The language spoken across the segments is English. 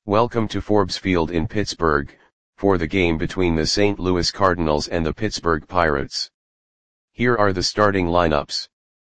Welcome to Forbes Field in Pittsburgh, for the game between the St. Louis Cardinals and the Pittsburgh Pirates. Here are the starting lineups.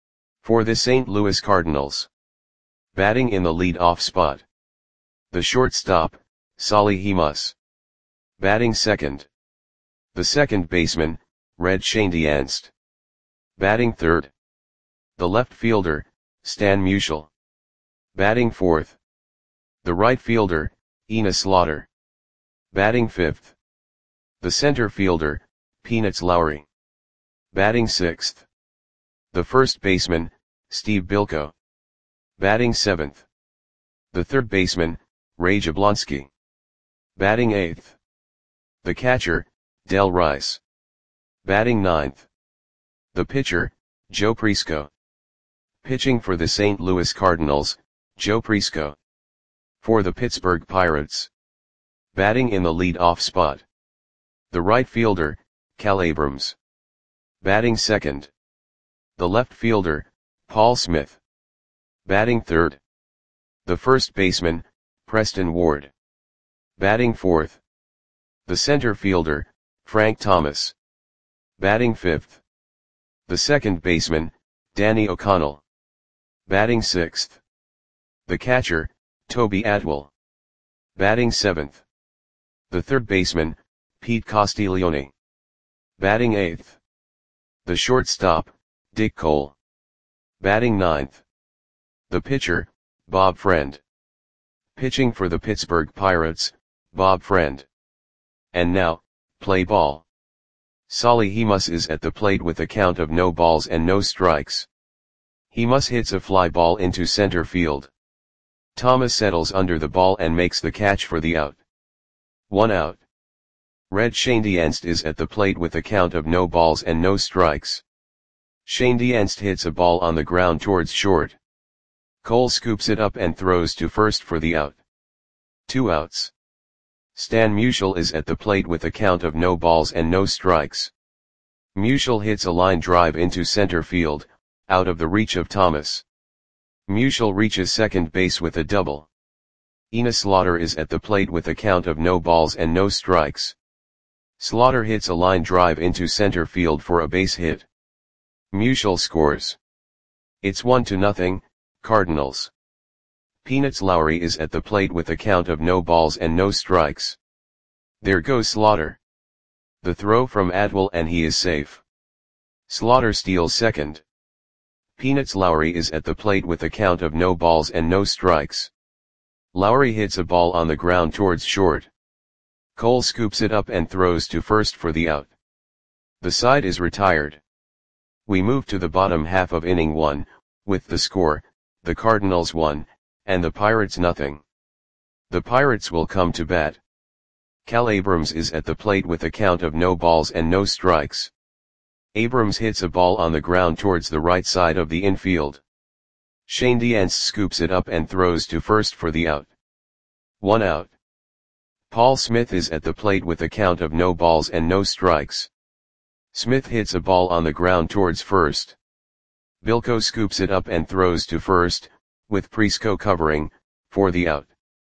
For the St. Louis Cardinals. Batting in the lead-off spot. The shortstop, Solly Hemus. Batting second. The second baseman, Red Schoendienst. Batting third. The left fielder, Stan Musial. Batting fourth. The right fielder, Enos Slaughter. Batting fifth. The center fielder, Peanuts Lowry. Batting sixth. The first baseman, Steve Bilko. Batting seventh. The third baseman, Ray Jablonski. Batting eighth. The catcher, Del Rice. Batting ninth. The pitcher, Joe Prisco. Pitching for the St. Louis Cardinals, Joe Prisco. For the Pittsburgh Pirates. Batting in the lead-off spot. The right fielder, Cal Abrams. Batting second. The left fielder, Paul Smith. Batting third. The first baseman, Preston Ward. Batting fourth. The center fielder, Frank Thomas. Batting fifth. The second baseman, Danny O'Connell. Batting sixth. The catcher, Toby Atwell. Batting seventh. The third baseman, Pete Castiglione. Batting eighth. The shortstop, Dick Cole. Batting ninth. The pitcher, Bob Friend. Pitching for the Pittsburgh Pirates, Bob Friend. And now, play ball. Solly Hemus is at the plate with a count of no balls and no strikes. Hemus hits a fly ball into center field. Thomas settles under the ball and makes the catch for the out. 1 out. Red Schoendienst is at the plate with a count of no balls and no strikes. Schoendienst hits a ball on the ground towards short. Cole scoops it up and throws to first for the out. 2 outs. Stan Musial is at the plate with a count of no balls and no strikes. Musial hits a line drive into center field, out of the reach of Thomas. Musial reaches second base with a double. Enos Slaughter is at the plate with a count of no balls and no strikes. Slaughter hits a line drive into center field for a base hit. Musial scores. It's 1-0, Cardinals. Peanuts Lowry is at the plate with a count of no balls and no strikes. There goes Slaughter. The throw from Atwell and he is safe. Slaughter steals second. Peanuts Lowry is at the plate with a count of no balls and no strikes. Lowry hits a ball on the ground towards short. Cole scoops it up and throws to first for the out. The side is retired. We move to the bottom half of inning 1, with the score, the Cardinals 1, and the Pirates 0. The Pirates will come to bat. Cal Abrams is at the plate with a count of no balls and no strikes. Abrams hits a ball on the ground towards the right side of the infield. Schoendienst scoops it up and throws to first for the out. 1 out. Paul Smith is at the plate with a count of no balls and no strikes. Smith hits a ball on the ground towards first. Bilko scoops it up and throws to first, with Prisco covering, for the out.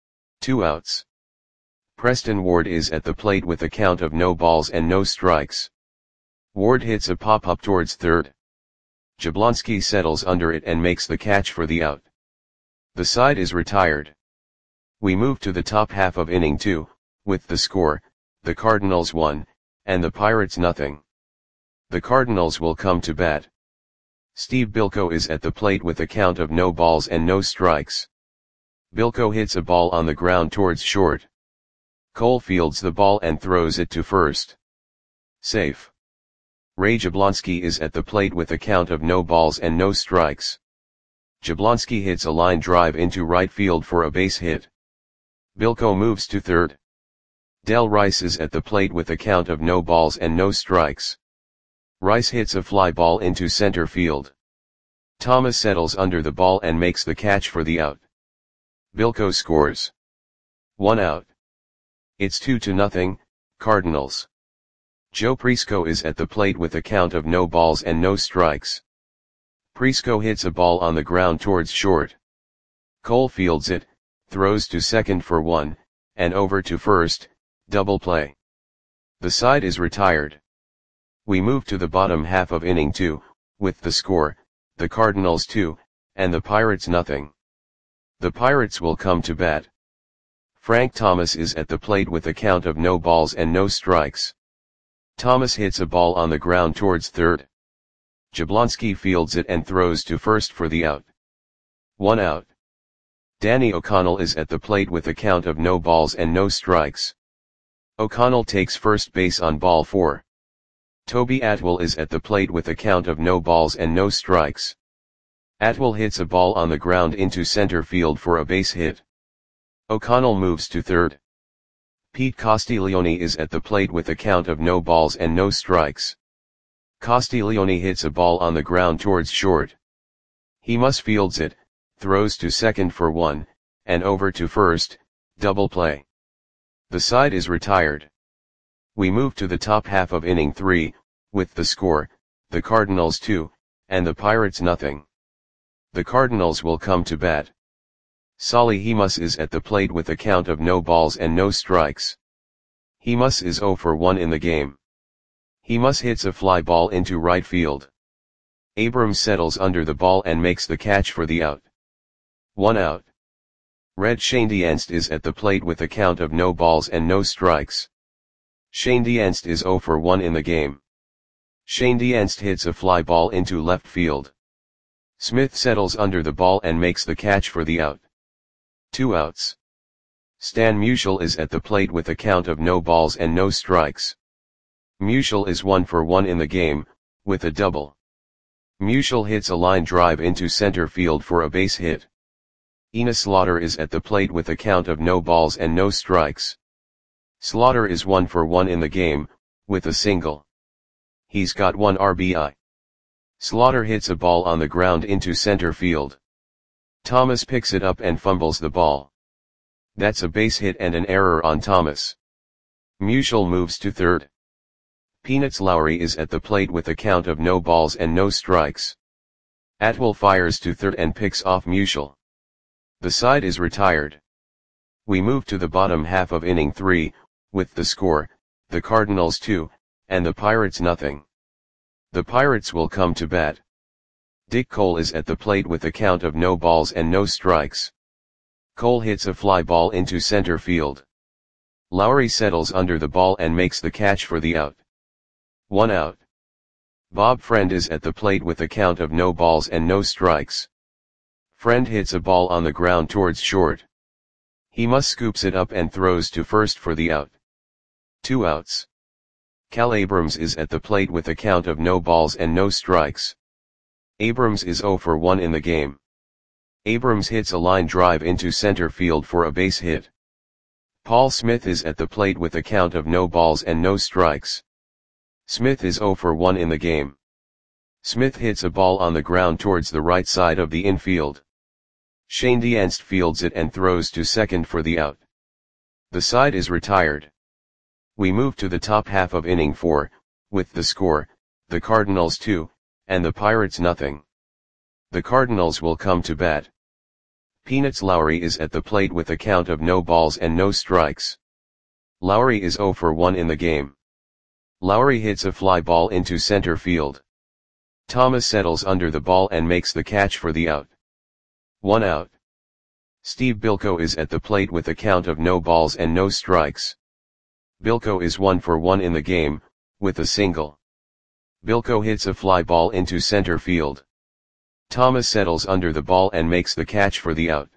2 outs. Preston Ward is at the plate with a count of no balls and no strikes. Ward hits a pop-up towards third. Jablonski settles under it and makes the catch for the out. The side is retired. We move to the top half of inning 2, with the score, the Cardinals 1, and the Pirates 0. The Cardinals will come to bat. Steve Bilko is at the plate with a count of no balls and no strikes. Bilko hits a ball on the ground towards short. Cole fields the ball and throws it to first. Safe. Ray Jablonski is at the plate with a count of no balls and no strikes. Jablonski hits a line drive into right field for a base hit. Bilko moves to third. Del Rice is at the plate with a count of no balls and no strikes. Rice hits a fly ball into center field. Thomas settles under the ball and makes the catch for the out. Bilko scores. 1 out. It's 2-0, Cardinals. Joe Prisco is at the plate with a count of no balls and no strikes. Prisco hits a ball on the ground towards short. Cole fields it, throws to second for 1, and over to first, double play. The side is retired. We move to the bottom half of inning 2, with the score, the Cardinals 2, and the Pirates nothing. The Pirates will come to bat. Frank Thomas is at the plate with a count of no balls and no strikes. Thomas hits a ball on the ground towards third. Jablonski fields it and throws to first for the out. 1 out. Danny O'Connell is at the plate with a count of no balls and no strikes. O'Connell takes first base on ball 4. Toby Atwell is at the plate with a count of no balls and no strikes. Atwell hits a ball on the ground into center field for a base hit. O'Connell moves to third. Pete Castiglione is at the plate with a count of no balls and no strikes. Castiglione hits a ball on the ground towards short. He must fields it, throws to second for 1, and over to first, double play. The side is retired. We move to the top half of inning 3, with the score, the Cardinals 2, and the Pirates nothing. The Cardinals will come to bat. Solly Hemus is at the plate with a count of no balls and no strikes. Hemus is 0 for 1 in the game. Hemus hits a fly ball into right field. Abrams settles under the ball and makes the catch for the out. 1 out. Red Schoendienst is at the plate with a count of no balls and no strikes. Schoendienst is 0 for 1 in the game. Schoendienst hits a fly ball into left field. Smith settles under the ball and makes the catch for the out. 2 outs. Stan Musial is at the plate with a count of no balls and no strikes. Musial is 1 for 1 in the game, with a double. Musial hits a line drive into center field for a base hit. Enos Slaughter is at the plate with a count of no balls and no strikes. Slaughter is 1 for 1 in the game, with a single. He's got 1 RBI. Slaughter hits a ball on the ground into center field. Thomas picks it up and fumbles the ball. That's a base hit and an error on Thomas. Musial moves to third. Peanuts Lowry is at the plate with a count of no balls and no strikes. Atwell fires to third and picks off Musial. The side is retired. We move to the bottom half of inning 3, with the score, the Cardinals 2, and the Pirates nothing. The Pirates will come to bat. Dick Cole is at the plate with a count of no balls and no strikes. Cole hits a fly ball into center field. Lowry settles under the ball and makes the catch for the out. 1 out. Bob Friend is at the plate with a count of no balls and no strikes. Friend hits a ball on the ground towards short. Hemus scoops it up and throws to first for the out. 2 outs. Cal Abrams is at the plate with a count of no balls and no strikes. Abrams is 0 for 1 in the game. Abrams hits a line drive into center field for a base hit. Paul Smith is at the plate with a count of no balls and no strikes. Smith is 0 for 1 in the game. Smith hits a ball on the ground towards the right side of the infield. Schoendienst fields it and throws to second for the out. The side is retired. We move to the top half of inning 4, with the score, the Cardinals 2, and the Pirates nothing. The Cardinals will come to bat. Peanuts Lowry is at the plate with a count of no balls and no strikes. Lowry is 0 for 1 in the game. Lowry hits a fly ball into center field. Thomas settles under the ball and makes the catch for the out. 1 out. Steve Bilko is at the plate with a count of no balls and no strikes. Bilko is 1 for 1 in the game, with a single. Bilko hits a fly ball into center field. Thomas settles under the ball and makes the catch for the out.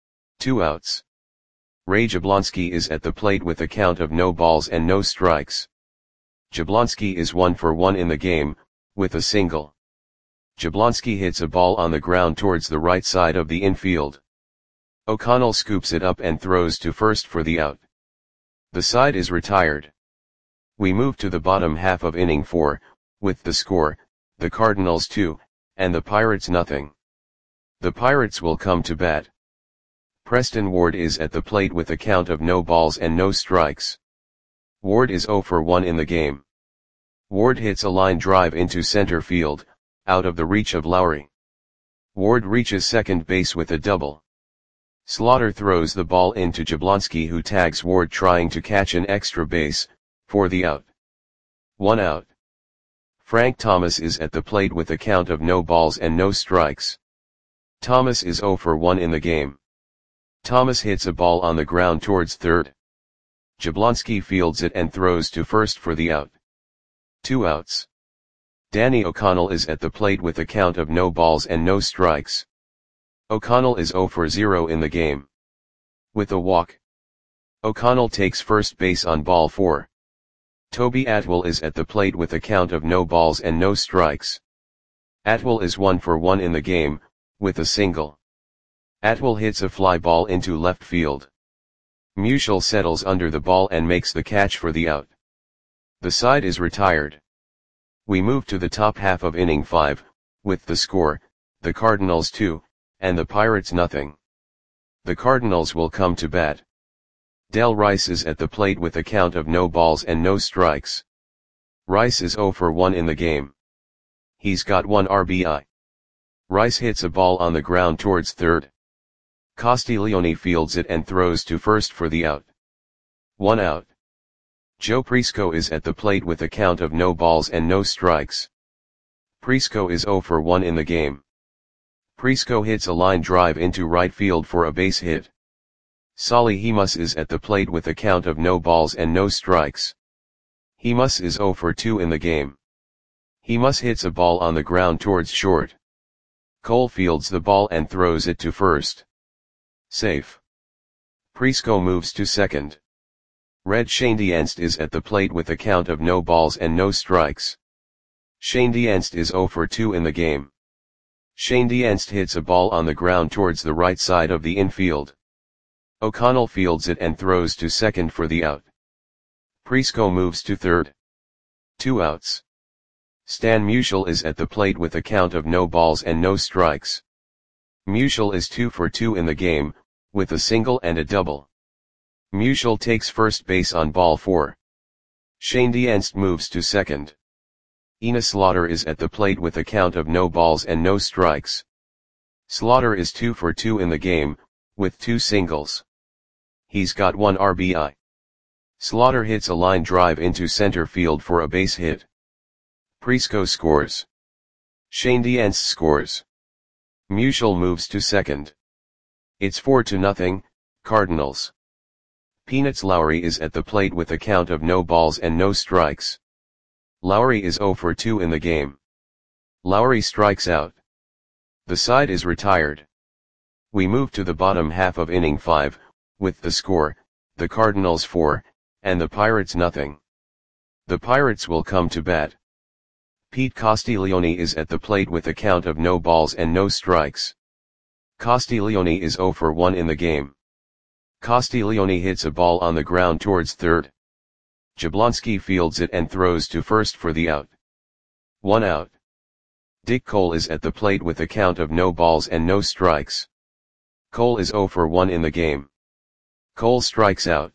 2 outs. Ray Jablonski is at the plate with a count of no balls and no strikes. Jablonski is 1 for 1 in the game, with a single. Jablonski hits a ball on the ground towards the right side of the infield. O'Connell scoops it up and throws to first for the out. The side is retired. We move to the bottom half of inning 4, with the score, the Cardinals 2, and the Pirates nothing. The Pirates will come to bat. Preston Ward is at the plate with a count of no balls and no strikes. Ward is 0 for 1 in the game. Ward hits a line drive into center field, out of the reach of Lowry. Ward reaches second base with a double. Slaughter throws the ball into Jablonski, who tags Ward trying to catch an extra base, for the out. 1 out. Frank Thomas is at the plate with a count of no balls and no strikes. Thomas is 0 for 1 in the game. Thomas hits a ball on the ground towards third. Jablonski fields it and throws to first for the out. 2 outs. Danny O'Connell is at the plate with a count of no balls and no strikes. O'Connell is 0 for 0 in the game. With a walk, O'Connell takes first base on ball 4. Toby Atwell is at the plate with a count of no balls and no strikes. Atwell is 1 for 1 in the game, with a single. Atwell hits a fly ball into left field. Musial settles under the ball and makes the catch for the out. The side is retired. We move to the top half of inning 5, with the score, the Cardinals 2, and the Pirates nothing. The Cardinals will come to bat. Del Rice is at the plate with a count of no balls and no strikes. Rice is 0 for 1 in the game. He's got 1 RBI. Rice hits a ball on the ground towards third. Castiglione fields it and throws to first for the out. 1 out. Joe Prisco is at the plate with a count of no balls and no strikes. Prisco is 0 for 1 in the game. Prisco hits a line drive into right field for a base hit. Solly Hemus is at the plate with a count of no balls and no strikes. Hemus is 0 for 2 in the game. Hemus hits a ball on the ground towards short. Cole fields the ball and throws it to first. Safe. Prisco moves to second. Red Schoendienst is at the plate with a count of no balls and no strikes. Schoendienst is 0 for 2 in the game. Schoendienst hits a ball on the ground towards the right side of the infield. O'Connell fields it and throws to second for the out. Prisco moves to third. 2 outs. Stan Musial is at the plate with a count of no balls and no strikes. Musial is 2 for 2 in the game, with a single and a double. Musial takes first base on ball 4. Schoendienst moves to second. Ina Slaughter is at the plate with a count of no balls and no strikes. Slaughter is 2 for 2 in the game, with 2 singles. He's got 1 RBI. Slaughter hits a line drive into center field for a base hit. Prisco scores. Schoendienst scores. Musial moves to second. It's 4-0, Cardinals. Peanuts Lowry is at the plate with a count of no balls and no strikes. Lowry is 0 for 2 in the game. Lowry strikes out. The side is retired. We move to the bottom half of inning 5, with the score, the Cardinals 4, and the Pirates nothing. The Pirates will come to bat. Pete Castiglione is at the plate with a count of no balls and no strikes. Castiglione is 0 for 1 in the game. Castiglione hits a ball on the ground towards third. Jablonski fields it and throws to first for the out. 1 out. Dick Cole is at the plate with a count of no balls and no strikes. Cole is 0 for 1 in the game. Cole strikes out.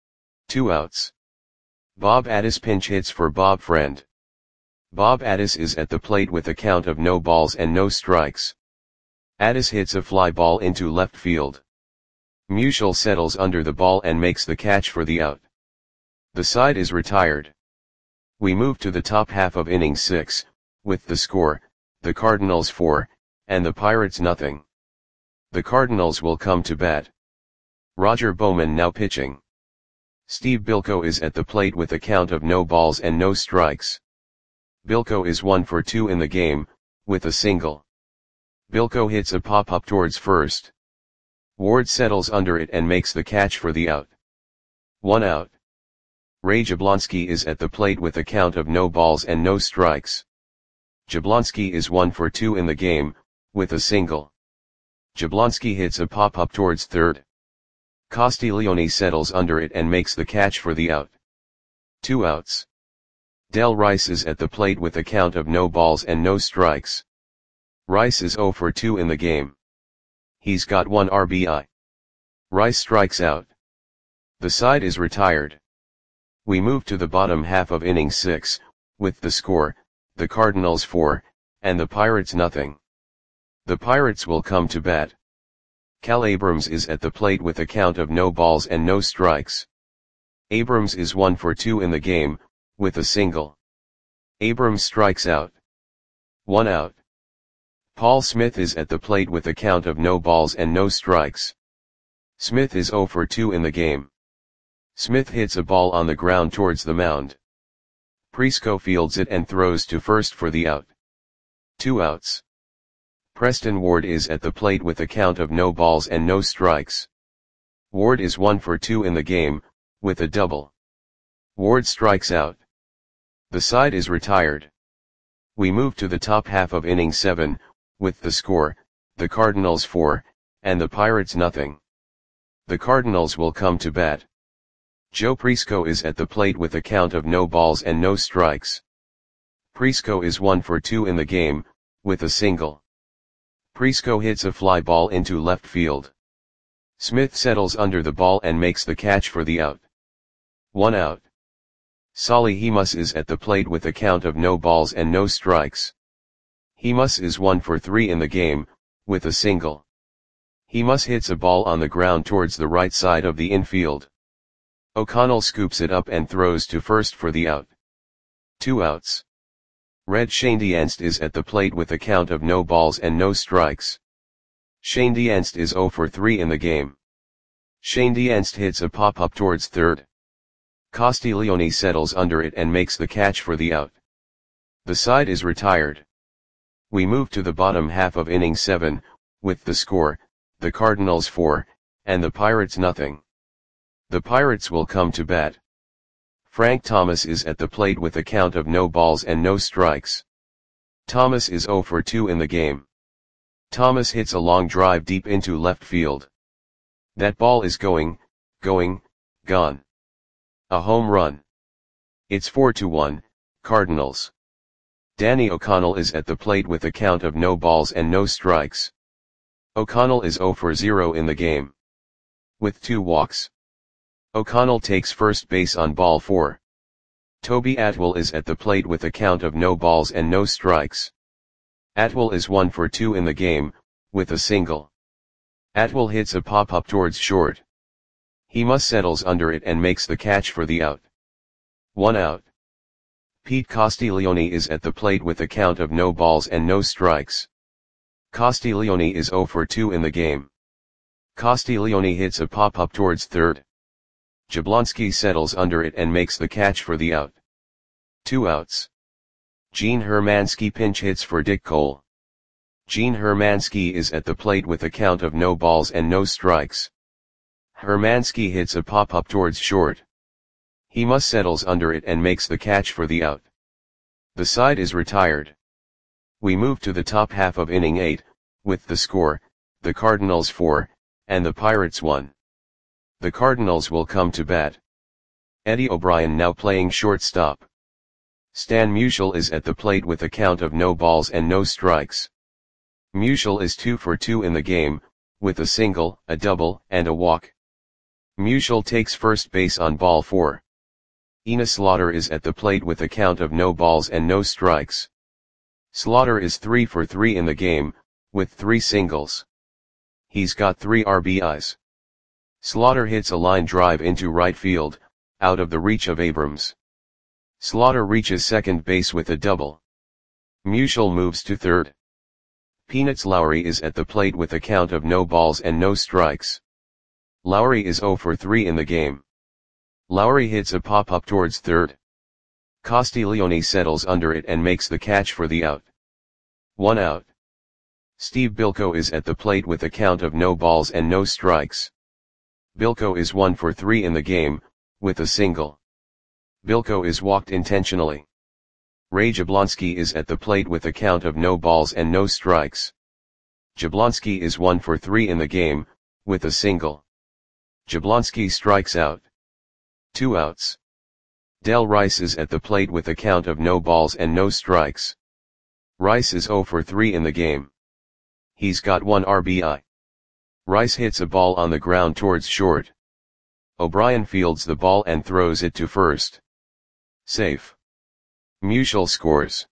2 outs. Bob Addis pinch hits for Bob Friend. Bob Addis is at the plate with a count of no balls and no strikes. Addis hits a fly ball into left field. Musial settles under the ball and makes the catch for the out. The side is retired. We move to the top half of inning 6, with the score, the Cardinals 4, and the Pirates nothing. The Cardinals will come to bat. Roger Bowman now pitching. Steve Bilko is at the plate with a count of no balls and no strikes. Bilko is 1 for 2 in the game, with a single. Bilko hits a pop-up towards first. Ward settles under it and makes the catch for the out. 1 out. Ray Jablonski is at the plate with a count of no balls and no strikes. Jablonski is 1 for 2 in the game, with a single. Jablonski hits a pop-up towards third. Castiglione settles under it and makes the catch for the out. 2 outs. Del Rice is at the plate with a count of no balls and no strikes. Rice is 0 for 2 in the game. He's got 1 RBI. Rice strikes out. The side is retired. We move to the bottom half of inning 6, with the score, the Cardinals 4, and the Pirates nothing. The Pirates will come to bat. Cal Abrams is at the plate with a count of no balls and no strikes. Abrams is 1 for 2 in the game, with a single. Abrams strikes out. 1 out. Paul Smith is at the plate with a count of no balls and no strikes. Smith is 0 for 2 in the game. Smith hits a ball on the ground towards the mound. Prisco fields it and throws to first for the out. 2 outs. Preston Ward is at the plate with a count of no balls and no strikes. Ward is 1 for 2 in the game, with a double. Ward strikes out. The side is retired. We move to the top half of inning 7, with the score, the Cardinals 4, and the Pirates nothing. The Cardinals will come to bat. Joe Prisco is at the plate with a count of no balls and no strikes. Prisco is 1 for 2 in the game, with a single. Prisco hits a fly ball into left field. Smith settles under the ball and makes the catch for the out. 1 out. Solly Hemus is at the plate with a count of no balls and no strikes. Hemus is 1 for 3 in the game, with a single. Hemus hits a ball on the ground towards the right side of the infield. O'Connell scoops it up and throws to first for the out. 2 outs. Red Schoendienst is at the plate with a count of no balls and no strikes. Schoendienst is 0 for 3 in the game. Schoendienst hits a pop-up towards third. Castiglione settles under it and makes the catch for the out. The side is retired. We move to the bottom half of inning 7, with the score, the Cardinals 4, and the Pirates nothing. The Pirates will come to bat. Frank Thomas is at the plate with a count of no balls and no strikes. Thomas is 0 for 2 in the game. Thomas hits a long drive deep into left field. That ball is gone. A home run. It's 4-1, Cardinals. Danny O'Connell is at the plate with a count of no balls and no strikes. O'Connell is 0 for 0 in the game. With 2 walks. O'Connell takes first base on ball 4. Toby Atwell is at the plate with a count of no balls and no strikes. Atwell is 1 for 2 in the game, with a single. Atwell hits a pop-up towards short. Hemus settles under it and makes the catch for the out. 1 out. Pete Castiglione is at the plate with a count of no balls and no strikes. Castiglione is 0 for 2 in the game. Castiglione hits a pop-up towards third. Jablonski settles under it and makes the catch for the out. 2 outs. Gene Hermansky pinch hits for Dick Cole. Gene Hermansky is at the plate with a count of no balls and no strikes. Hermansky hits a pop-up towards short. Hemus settles under it and makes the catch for the out. The side is retired. We move to the top half of inning 8, with the score, the Cardinals 4, and the Pirates 1. The Cardinals will come to bat. Eddie O'Brien now playing shortstop. Stan Musial is at the plate with a count of no balls and no strikes. Musial is 2 for 2 in the game, with a single, a double, and a walk. Musial takes first base on ball 4. Enos Slaughter is at the plate with a count of no balls and no strikes. Slaughter is 3 for 3 in the game, with 3 singles. He's got 3 RBIs. Slaughter hits a line drive into right field, out of the reach of Abrams. Slaughter reaches second base with a double. Musial moves to third. Peanuts Lowry is at the plate with a count of no balls and no strikes. Lowry is 0 for 3 in the game. Lowry hits a pop-up towards third. Castiglione settles under it and makes the catch for the out. 1 out. Steve Bilko is at the plate with a count of no balls and no strikes. Bilko is 1 for 3 in the game, with a single. Bilko is walked intentionally. Ray Jablonski is at the plate with a count of no balls and no strikes. Jablonski is 1 for 3 in the game, with a single. Jablonski strikes out. 2 outs. Del Rice is at the plate with a count of no balls and no strikes. Rice is 0 for 3 in the game. He's got 1 RBI. Rice hits a ball on the ground towards short. O'Brien fields the ball and throws it to first. Safe. Musial scores.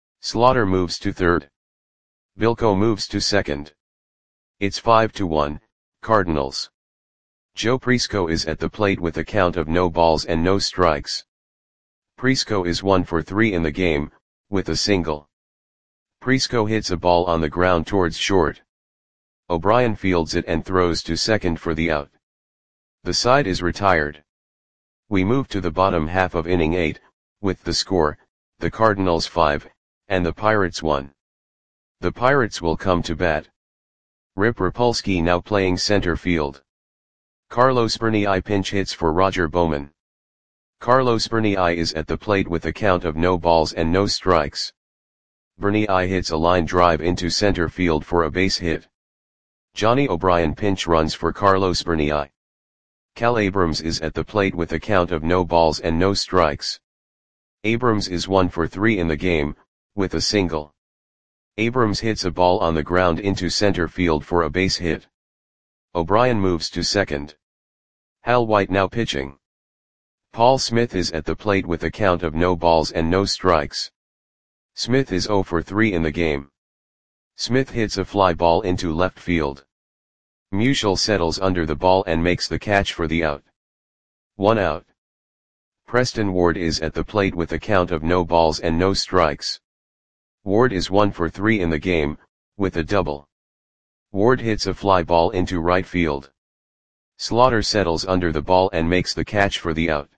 Slaughter moves to third. Bilko moves to second. It's 5-1, Cardinals. Joe Prisco is at the plate with a count of no balls and no strikes. Prisco is 1 for 3 in the game, with a single. Prisco hits a ball on the ground towards short. O'Brien fields it and throws to second for the out. The side is retired. We move to the bottom half of inning 8, with the score, the Cardinals 5, and the Pirates 1. The Pirates will come to bat. Rip Rapolsky now playing center field. Carlos Bernai pinch hits for Roger Bowman. Carlos Bernai is at the plate with a count of no balls and no strikes. Bernai hits a line drive into center field for a base hit. Johnny O'Brien pinch runs for Carlos Bernai. Cal Abrams is at the plate with a count of no balls and no strikes. Abrams is 1 for 3 in the game, with a single. Abrams hits a ball on the ground into center field for a base hit. O'Brien moves to second. Hal White now pitching. Paul Smith is at the plate with a count of no balls and no strikes. Smith is 0 for 3 in the game. Smith hits a fly ball into left field. Musial settles under the ball and makes the catch for the out. 1 out. Preston Ward is at the plate with a count of no balls and no strikes. Ward is 1 for 3 in the game, with a double. Ward hits a fly ball into right field. Slaughter settles under the ball and makes the catch for the out.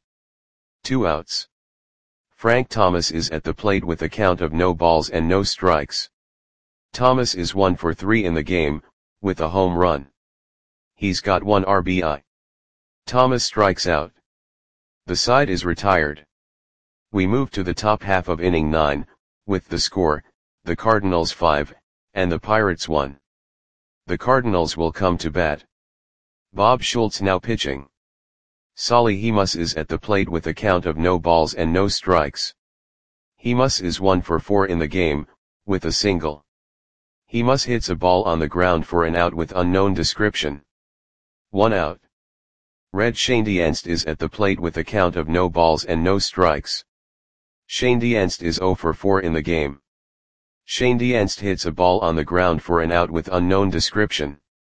2 outs. Frank Thomas is at the plate with a count of no balls and no strikes. Thomas is 1 for 3 in the game, with a home run. He's got 1 RBI. Thomas strikes out. The side is retired. We move to the top half of inning 9, with the score, the Cardinals 5, and the Pirates 1. The Cardinals will come to bat. Bob Schultz now pitching. Solly Hemus is at the plate with a count of no balls and no strikes. Hemus is 1 for 4 in the game, with a single. Hemus hits a ball on the ground for an out with unknown description. 1 out. Red Schoendienst is at the plate with a count of no balls and no strikes. Schoendienst is 0 for 4 in the game. Schoendienst hits a ball on the ground for an out with unknown description.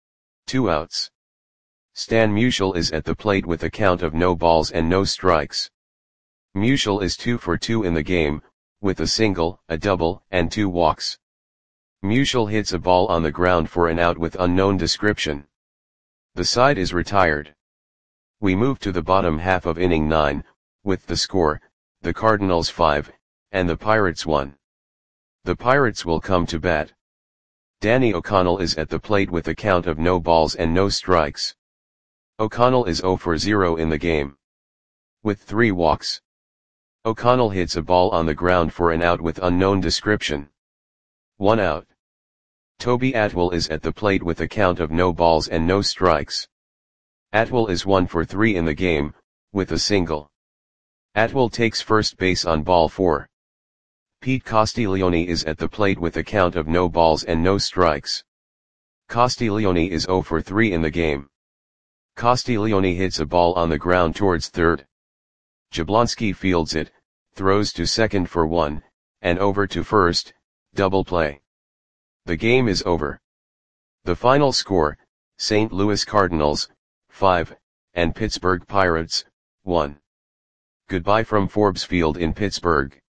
2 outs. Stan Musial is at the plate with a count of no balls and no strikes. Musial is 2 for 2 in the game, with a single, a double, and 2 walks. Musial hits a ball on the ground for an out with unknown description. The side is retired. We move to the bottom half of inning 9, with the score, the Cardinals 5, and the Pirates 1. The Pirates will come to bat. Danny O'Connell is at the plate with a count of no balls and no strikes. O'Connell is 0 for 0 in the game. With 3 walks. O'Connell hits a ball on the ground for an out with unknown description. 1 out. Toby Atwell is at the plate with a count of no balls and no strikes. Atwell is 1 for 3 in the game, with a single. Atwell takes first base on ball 4. Pete Castiglione is at the plate with a count of no balls and no strikes. Castiglione is 0 for 3 in the game. Castiglione hits a ball on the ground towards third. Jablonski fields it, throws to second for 1, and over to first, double play. The game is over. The final score, St. Louis Cardinals, 5, and Pittsburgh Pirates, 1. Goodbye from Forbes Field in Pittsburgh.